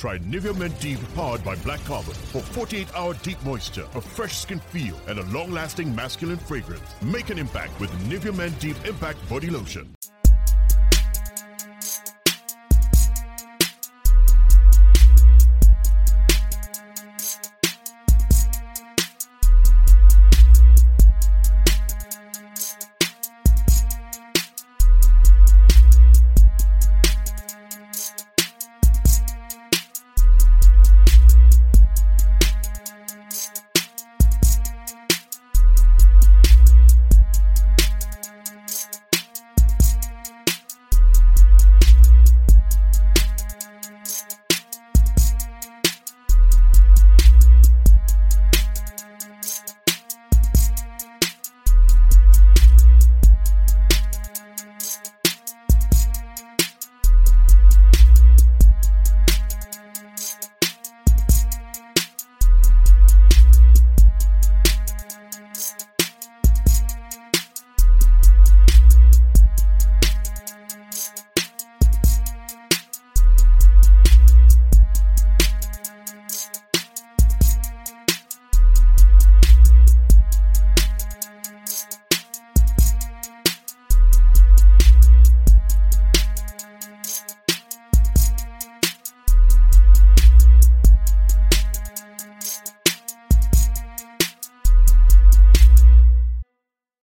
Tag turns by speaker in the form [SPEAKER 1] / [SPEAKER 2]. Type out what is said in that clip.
[SPEAKER 1] Try Nivea Men Deep powered by Black Carbon for 48-hour deep moisture, a fresh skin feel, and a long-lasting masculine fragrance. Make an impact with Nivea Men Deep Impact Body Lotion.